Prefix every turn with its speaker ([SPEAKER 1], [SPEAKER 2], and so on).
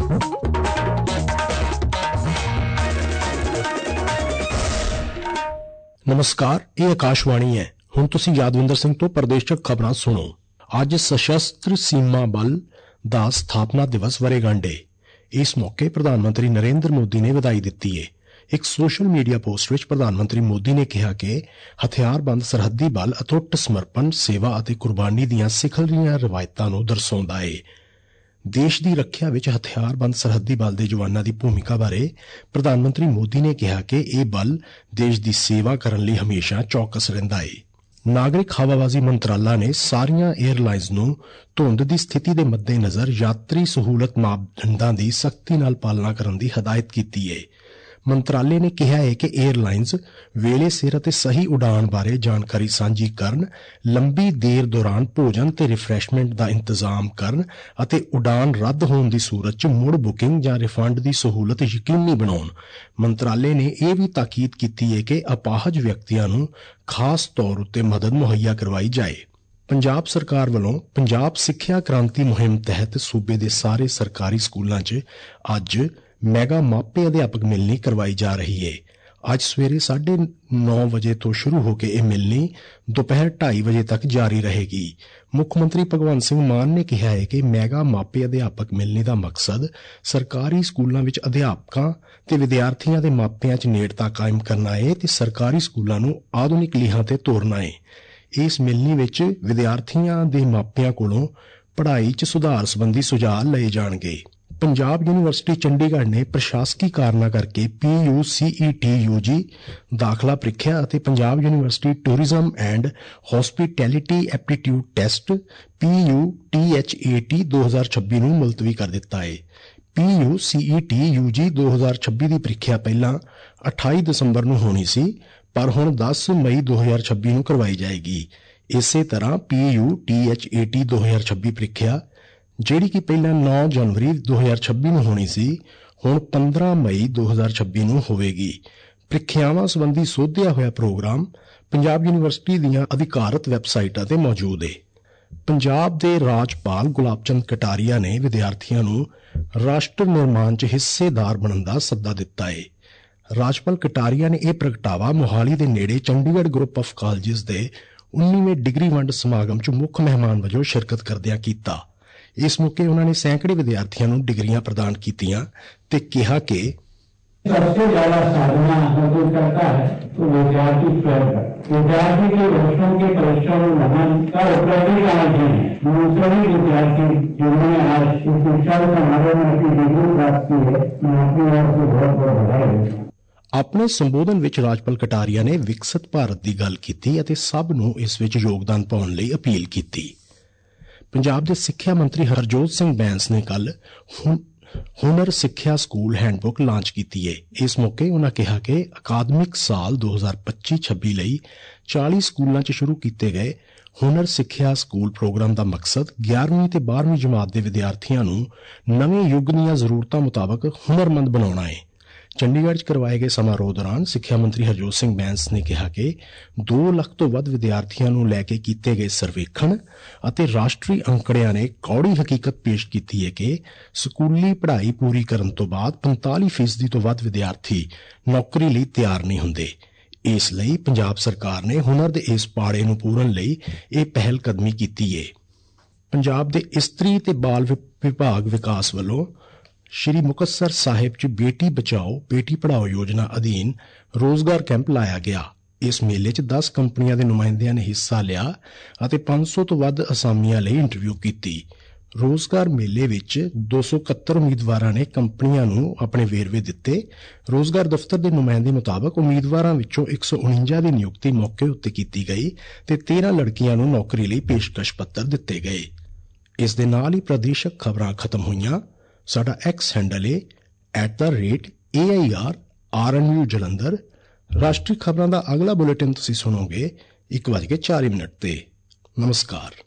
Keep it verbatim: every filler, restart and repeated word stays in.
[SPEAKER 1] नमस्कार, ये आकाशवाणी है। हुण तुसीं यादविंदर सिंह तो प्रदेशक खबरां सुणो। अज सशस्त्र सीमा बल दा स्थापना दिवस वरेगंढ है। इस मौके प्रधानमंत्री नरेंद्र मोदी ने बधाई दित्ती है। एक सोशल मीडिया पोस्ट विच प्रधानमंत्री मोदी ने कहा कि हथियारबंद सरहदी बल अटुੱਟ समर्पण, सेवा ਅਤੇ कुर्बानी दीआं सिखरलीआं रिवायतां नूं दर्शाउंदा है। देश की रखिया विच हथियारबंद सरहदी बल के जवानों की भूमिका बारे प्रधानमंत्री मोदी ने कहा कि यह बल देश की सेवा करने लई हमेशा चौकस रहिंदा है। नागरिक हवाबाजी मंत्राला ने सारियां एयरलाइंस नूं धुंध की स्थिति के मद्देनज़र यात्री सहूलत मापदंडां की सख्ती नाल पालना करने की हदायत की है। मंत्राले ने कहा है कि एयरलाइंस वेले सिर अते सही उड़ान बारे जानकारी सांझी करन, लंबी देर दौरान भोजन ते रिफ्रैशमेंट का इंतजाम करन अते उड़ान रद्द होने की सूरत च मुड़ बुकिंग जां रिफंड की सहूलत यकीनी बनाउण। मंत्राले ने यह भी ताकीद की है कि अपाहज व्यक्तियों नूं खास तौर उत्ते मदद मुहैया करवाई जाए। पंजाब सरकार वालों पंजाब सिक्ख्या क्रांति मुहिम तहत सूबे के सारे सरकारी स्कूलों च अज मैगा मापे अध्यापक मिलनी करवाई जा रही है। अज सवेरे साढ़े नौ बजे तो शुरू होकर यह मिलनी दोपहर ढाई बजे तक जारी रहेगी। मुख्यमंत्री भगवंत सिंह मान ने कहा है कि मैगा मापे अध्यापक मिलनी का मकसद सरकारी स्कूलों में अध्यापकों ते विद्यार्थियों के मापियां च नेड़ता कायम करना है ते सरकारी स्कूलों नूं आधुनिक लीहां ते तोरना है। इस मिलनी विच विद्यार्थियों के मापियां कोलों पढ़ाई च सुधार संबंधी सुझाव लए जाणगे। पंजाब यूनीवर्सिटी चंडीगढ़ ने प्रशासकी कारणा करके P U C E T U G दाखला प्रीख्या और Punjab university tourism and hospitality aptitude test P U T H A T दो हज़ार छब्बी नूं मुलतवी कर दिता है। P U C E T U G दो हज़ार छब्बी की प्रीख्या पहला अठाई दसंबर नूं होनी सी, पर हुण दस मई दो हज़ार छब्बी नूं करवाई जाएगी। इसे तरह P U T H A T दो हज़ार छब्बी प्रीख्या ਜਿਹੜੀ कि पहला नौ जनवरी दो हज़ार छब्बी ਨੂੰ ਹੋਣੀ ਸੀ, ਹੁਣ पंद्रह मई दो हज़ार छब्बी ਨੂੰ ਹੋਵੇਗੀ। ਪ੍ਰੀਖਿਆਵਾਂ ਸੰਬੰਧੀ ਸੋਧਿਆ ਹੋਇਆ ਪ੍ਰੋਗਰਾਮ ਪੰਜਾਬ ਯੂਨੀਵਰਸਿਟੀ ਦੀਆਂ ਅਧਿਕਾਰਤ ਵੈਬਸਾਈਟਾਂ ਤੇ ਮੌਜੂਦ ਹੈ। ਪੰਜਾਬ ਦੇ ਰਾਜਪਾਲ ਗੁਲਾਬ ਚੰਦ ਕਟਾਰੀਆ ਨੇ ਵਿਦਿਆਰਥੀਆਂ ਨੂੰ ਰਾਸ਼ਟਰ ਨਿਰਮਾਣ 'ਚ ਹਿੱਸੇਦਾਰ ਬਣਨ ਦਾ ਸੱਦਾ ਦਿੱਤਾ ਹੈ। ਰਾਜਪਾਲ ਕਟਾਰੀਆ ਨੇ ਇਹ ਪ੍ਰਗਟਾਵਾ ਮੋਹਾਲੀ ਦੇ ਨੇੜੇ ਚੰਡੀਗੜ੍ਹ ਗਰੁੱਪ ਆਫ ਕਾਲਜਿਸ ਦੇ उन्नीवें डिग्री वंड समागम 'ਚ ਮੁੱਖ ਮਹਿਮਾਨ ਵਜੋਂ ਸ਼ਿਰਕਤ ਕਰਦਿਆਂ ਕੀਤਾ। इस मौके उन्होंने सैकड़े विद्यार्थियों को डिग्रियां प्रदान कीतियां ते कहा कि
[SPEAKER 2] सबसे ज्यादा साधना हासिल करता है तो विद्यार्थी स्वयं विद्यार्थी के वर्षों के परिश्रम नमन का उपलब्धि का है। दूसरे विद्यार्थी जिन्होंने आज इस शिक्षा समारोह में अपनी डिग्री प्राप्त की है, मैं अपनी ओर से बहुत बहुत बधाई देता हूं।
[SPEAKER 1] अपने संबोधन विच राजपाल कटारिया ने विकसित भारत की गल की और सब नूं इस विच योगदान पाउण लई अपील की। पंजाब के सिक्ख्या मंत्री हरजोत सिंह बैंस ने कल हुनर सिक्ख्या स्कूल हैंडबुक लॉन्च की है। इस मौके उन्होंने कहा कि अकादमिक साल दो हज़ार पच्ची छब्बी लई चालीस स्कूलों च शुरू किए गए हुनर सिक्ख्या स्कूल प्रोग्राम का मकसद ग्यारहवीं ते बारहवीं जमात के विद्यार्थियों नूं नवे युग दीआं जरूरतां मुताबक हुनरमंद बनाउणा है। चंडीगढ़ करवाए गए समारोह दौरान सिक्ख्या मंत्री हरजोत सिंह बैंस ने कहा कि दो लख तो वध विद्यार्थियों को लैके किए गए सर्वेखण और राष्ट्रीय अंकड़ियां ने कौड़ी हकीकत पेश की है कि स्कूली पढ़ाई पूरी करने तो बाद पैंताली फीसदी तो वध विद्यार्थी नौकरी लिए तैयार नहीं होंगे। इसलिए पंजाब सरकार ने हुनर के इस पाड़े नूं पूरन लई यह पहल कदमी की है। पंजाब के इस्त्री ते बाल विभाग विकास वालों श्री मुकतसर साहिब च बेटी बचाओ बेटी पढ़ाओ योजना अधीन रोजगार कैंप लाया गया। इस मेले च दस कंपनियां के नुमाइंदियां ने हिस्सा लिया और पांच सौ तो वध असामियां लई इंटरव्यू की। रोजगार मेले विच दो सौ इकहत्तर उम्मीदवारों ने कंपनियां नूं अपने वेरवे दिते। रोजगार दफ्तर के नुमाइंदे मुताबक उम्मीदवारों विचों एक सौ उणंजा की नियुक्ति मौके उत्ते की गई ते तेरह लड़कियां नूं नौकरी लई पेशकश पत्र दिते गए। इस दे नाल ही प्रादेशिक खबरां खत्म होईयां। साडा एक्स हैंडल है at the rate A I R R N U Jalandhar. राष्ट्रीय खबरों का अगला बुलेटिन तुसीं सुनोगे एक बज के चार मिनट ते। नमस्कार।